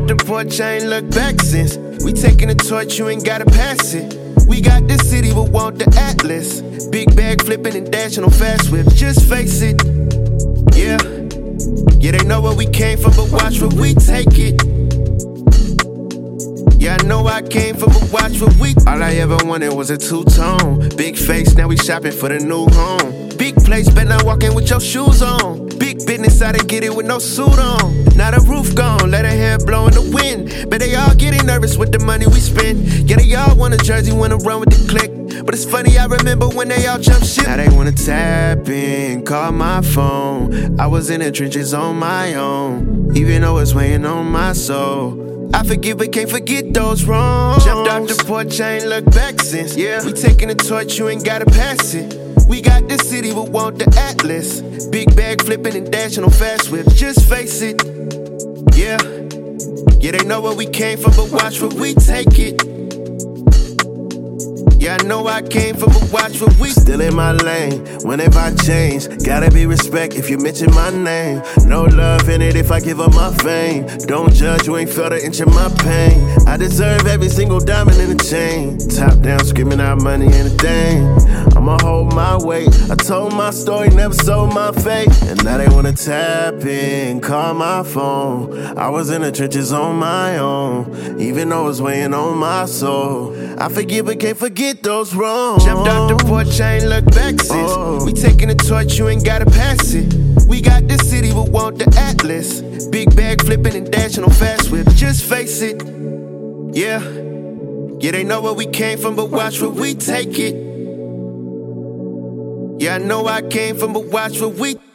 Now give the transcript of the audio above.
off the porch, I ain't looked back since. We taking the torch, you ain't gotta pass it. We got the city, but want the Atlas. Big bag flipping and dashing on fast whips. Just face it, yeah. Yeah, they know where we came from, but watch where we take it. Yeah, I know I came from, but watch what we. All I ever wanted was a two-tone. Big face, now we shopping for the new home. Big place, better not walk in with your shoes on. Big business, I didn't get it with no suit on. Now the roof gone, let her hair blow in the wind. But they all getting nervous with the money we spend. Yeah, they all want a jersey, wanna run with the click. But it's funny, I remember when they all jump ship. Now they wanna tap in, call my phone. I was in the trenches on my own, even though it's weighing on my soul. I forgive but can't forget those wrongs. Jumped off the porch, I ain't looked back since. Yeah, we taking the torch, you ain't gotta pass it. We got the city, but want the Atlas. Big bag flipping and dashing on fast whips. Just face it, yeah. Yeah, they know where we came from, but watch where we take it. Yeah, I know I came from, but watch what we. Still in my lane, whenever I change. Gotta be respect if you mention my name. No love in it if I give up my fame. Don't judge, you ain't felt an inch of my pain. I deserve every single diamond in the chain. Top down, screaming out money and a thing. I'ma hold my weight. I told my story, never sold my faith. And now they wanna tap in, call my phone. I was in the trenches on my own, even though it's weighing on my soul. I forgive but can't forget those wrongs. Jumped off the porch, I ain't looked back since. We taking the torch, you ain't gotta pass it. We got the city, but want the Atlas. Big bag flipping and dashing on fast whips. Just face it, yeah. Yeah, they know where we came from, but watch where we take it. Yeah, I know I came from, but watch where we.